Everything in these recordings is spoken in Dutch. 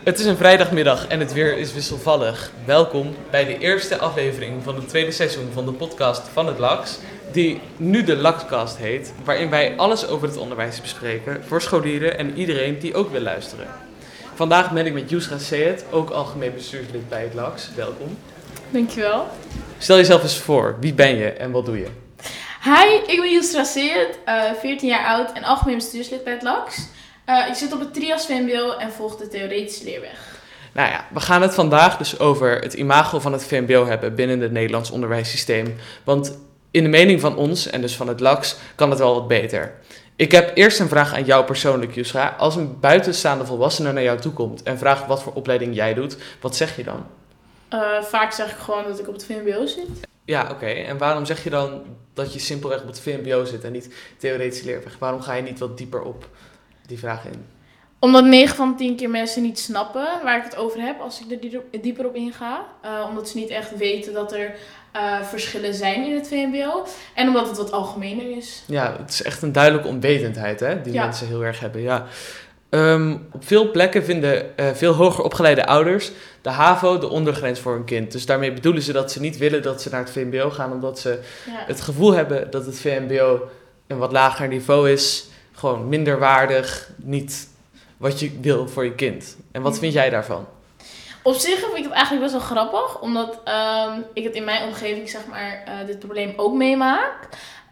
Het is een vrijdagmiddag en het weer is wisselvallig. Welkom bij de eerste aflevering van het tweede seizoen van de podcast van het LAX, die nu de LAXcast heet, waarin wij alles over het onderwijs bespreken voor scholieren en iedereen die ook wil luisteren. Vandaag ben ik met Yusra Seyed, ook algemeen bestuurslid bij het LAX. Welkom. Dankjewel. Stel jezelf eens voor, wie ben je en wat doe je? Hi, ik ben Yusra Seyed, 14 jaar oud en algemeen bestuurslid bij het LAX. Ik zit op het Trias VMBO en volg de theoretische leerweg. Nou ja, we gaan het vandaag dus over het imago van het VMBO hebben binnen het Nederlands onderwijssysteem. Want in de mening van ons, en dus van het LAX, kan het wel wat beter. Ik heb eerst een vraag aan jou persoonlijk, Yusra. Als een buitenstaande volwassene naar jou toe komt en vraagt wat voor opleiding jij doet, wat zeg je dan? Vaak zeg ik gewoon dat ik op het VMBO zit. Ja, oké. En waarom zeg je dan dat je simpelweg op het VMBO zit en niet theoretische leerweg? Waarom ga je niet wat dieper op die vraag in? Omdat 9 van 10 keer mensen niet snappen waar ik het over heb als ik er dieper op inga. Omdat ze niet echt weten dat er verschillen zijn in het VMBO. En omdat het wat algemener is. Ja, het is echt een duidelijke onwetendheid, hè, die mensen heel erg hebben. Ja. Op veel plekken vinden veel hoger opgeleide ouders de HAVO de ondergrens voor hun kind. Dus daarmee bedoelen ze dat ze niet willen dat ze naar het VMBO gaan, omdat ze het gevoel hebben dat het VMBO een wat lager niveau is. Gewoon minder waardig, niet wat je wil voor je kind. En wat vind jij daarvan? Op zich vind ik het eigenlijk best wel grappig, omdat ik het in mijn omgeving, zeg maar, dit probleem ook meemaak.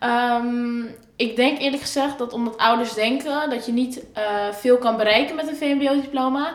Ik denk eerlijk gezegd dat omdat ouders denken dat je niet veel kan bereiken met een VMBO-diploma.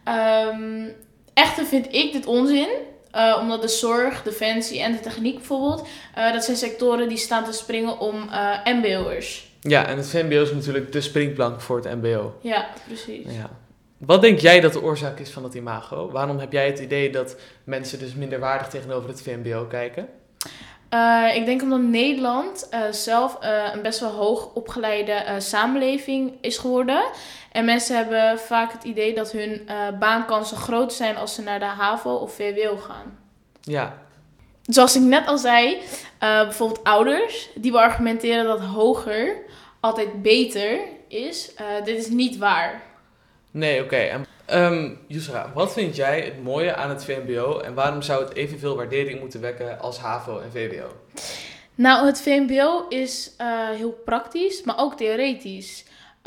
Echter vind ik dit onzin. Omdat de zorg, defensie en de techniek bijvoorbeeld, dat zijn sectoren die staan te springen om mbo'ers. Ja, en het VMBO is natuurlijk de springplank voor het mbo. Ja, precies. Ja. Wat denk jij dat de oorzaak is van het imago? Waarom heb jij het idee dat mensen dus minder waardig tegenover het VMBO kijken? Ik denk omdat Nederland zelf een best wel hoog opgeleide samenleving is geworden. En mensen hebben vaak het idee dat hun baankansen groot zijn als ze naar de HAVO of VWO gaan. Ja. Zoals ik net al zei, bijvoorbeeld ouders, die beargumenteren dat hoger altijd beter is. Dit is niet waar. Nee, oké. Yusra, wat vind jij het mooie aan het VMBO en waarom zou het evenveel waardering moeten wekken als HAVO en VWO? Nou, het VMBO is heel praktisch, maar ook theoretisch.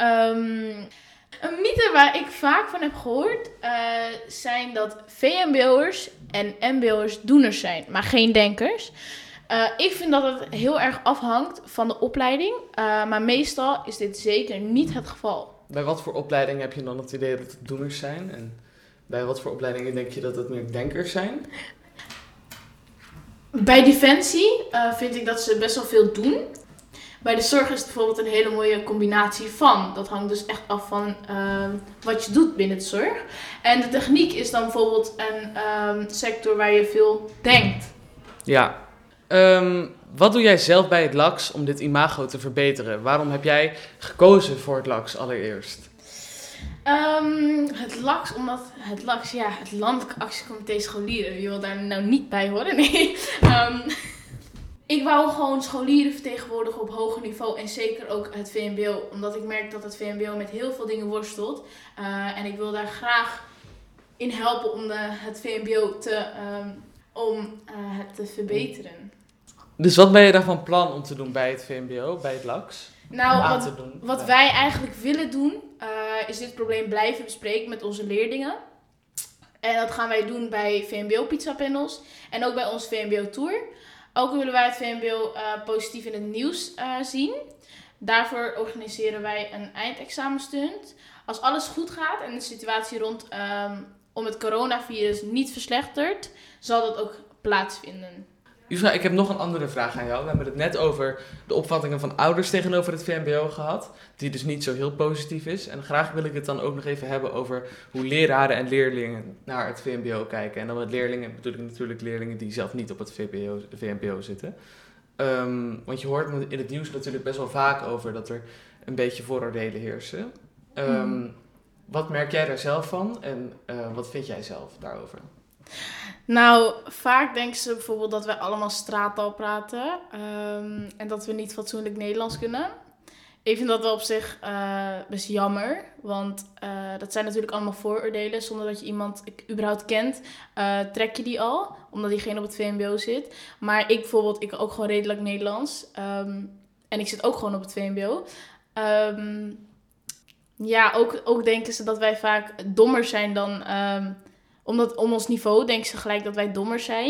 Een mythe waar ik vaak van heb gehoord, zijn dat VMBO'ers en MBO'ers doeners zijn, maar geen denkers. Ik vind dat het heel erg afhangt van de opleiding, maar meestal is dit zeker niet het geval. Bij wat voor opleidingen heb je dan het idee dat het doeners zijn? En bij wat voor opleidingen denk je dat het meer denkers zijn? Bij defensie vind ik dat ze best wel veel doen. Bij de zorg is het bijvoorbeeld een hele mooie combinatie van. Dat hangt dus echt af van wat je doet binnen de zorg. En de techniek is dan bijvoorbeeld een sector waar je veel denkt. Ja. Wat doe jij zelf bij het LAX om dit imago te verbeteren? Waarom heb jij gekozen voor het LAX allereerst? Het LAX, omdat het LAX, ja, het Landelijk Actiecomité Scholieren, je wil daar nou niet bij horen, nee. Ik wou gewoon scholieren vertegenwoordigen op hoger niveau en zeker ook het VMBO. Omdat ik merk dat het VMBO met heel veel dingen worstelt. En ik wil daar graag in helpen om het VMBO te verbeteren. Dus wat ben je dan van plan om te doen bij het VMBO, bij het LAX? Nou, wat wij eigenlijk willen doen, is dit probleem blijven bespreken met onze leerlingen. En dat gaan wij doen bij VMBO Pizza Panels en ook bij onze VMBO Tour. Ook willen wij het VMBO positief in het nieuws zien. Daarvoor organiseren wij een eindexamenstunt. Als alles goed gaat en de situatie om het coronavirus niet verslechtert, zal dat ook plaatsvinden. Yusra, ik heb nog een andere vraag aan jou. We hebben het net over de opvattingen van ouders tegenover het VMBO gehad, die dus niet zo heel positief is. En graag wil ik het dan ook nog even hebben over hoe leraren en leerlingen naar het VMBO kijken. En dan met leerlingen bedoel ik natuurlijk leerlingen die zelf niet op het VMBO zitten. Want je hoort in het nieuws natuurlijk best wel vaak over dat er een beetje vooroordelen heersen. Wat merk jij daar zelf van en wat vind jij zelf daarover? Nou, vaak denken ze bijvoorbeeld dat wij allemaal straattaal praten en dat we niet fatsoenlijk Nederlands kunnen. Ik vind dat wel op zich best jammer. Want dat zijn natuurlijk allemaal vooroordelen. Zonder dat je iemand überhaupt kent, trek je die al. Omdat diegene op het VMBO zit. Maar ik bijvoorbeeld, ik ook gewoon redelijk Nederlands. En ik zit ook gewoon op het VMBO. Ja, ook denken ze dat wij vaak dommer zijn dan... om ons niveau denken ze gelijk dat wij dommer zijn.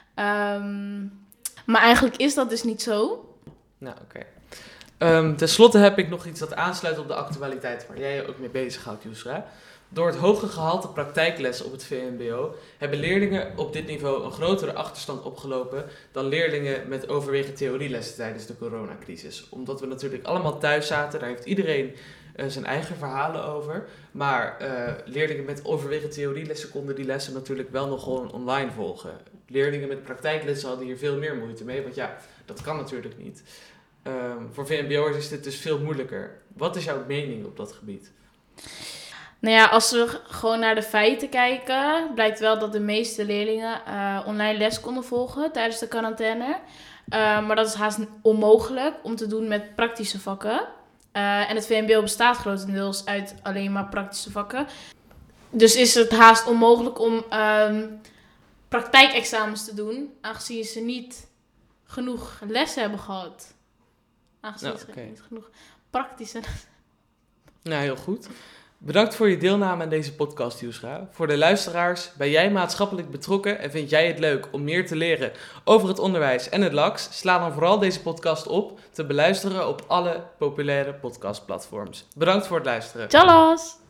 Maar eigenlijk is dat dus niet zo. Nou, oké. Ten slotte heb ik nog iets dat aansluit op de actualiteit waar jij je ook mee bezighoudt, Yusra. Door het hoge gehalte praktijkles op het VMBO hebben leerlingen op dit niveau een grotere achterstand opgelopen dan leerlingen met overwegend theorielessen tijdens de coronacrisis. Omdat we natuurlijk allemaal thuis zaten, daar heeft iedereen zijn eigen verhalen over. Maar leerlingen met overwegend theorielessen konden die lessen natuurlijk wel nog gewoon online volgen. Leerlingen met praktijklessen hadden hier veel meer moeite mee, want ja, dat kan natuurlijk niet. Voor VMBO'ers is dit dus veel moeilijker. Wat is jouw mening op dat gebied? Nou ja, als we gewoon naar de feiten kijken, blijkt wel dat de meeste leerlingen online les konden volgen tijdens de quarantaine. Maar dat is haast onmogelijk om te doen met praktische vakken. En het VMBO bestaat grotendeels uit alleen maar praktische vakken. Dus is het haast onmogelijk om praktijkexamens te doen, aangezien ze niet genoeg lessen hebben gehad. Aangezien ze niet genoeg praktische... Nou, heel goed. Bedankt voor je deelname aan deze podcast, Yusra. Voor de luisteraars, ben jij maatschappelijk betrokken en vind jij het leuk om meer te leren over het onderwijs en het LAX? Sla dan vooral deze podcast op te beluisteren op alle populaire podcastplatforms. Bedankt voor het luisteren. Tjallas!